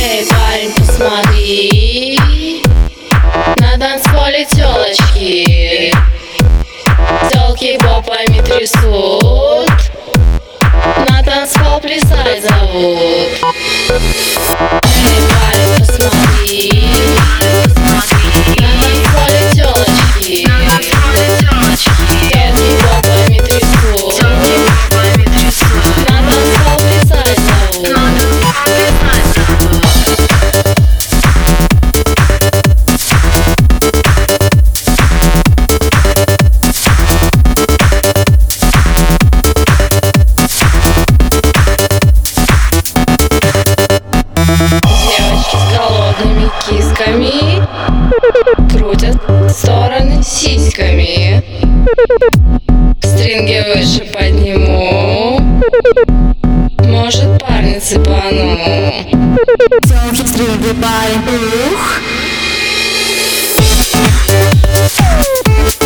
Эй, парень, посмотри, на танцполе тёлочки, тёлки попами трясут, на танцпол плясать зовут. Эй, парень, посмотри, на танцполе тёлочки, тёлки попами трясут, на танцпол плясать зовут. Девочки с голодными кисками крутят в стороны сиськами. Стринги выше подниму, может, парня цепану. Девушек стринги парень, ух.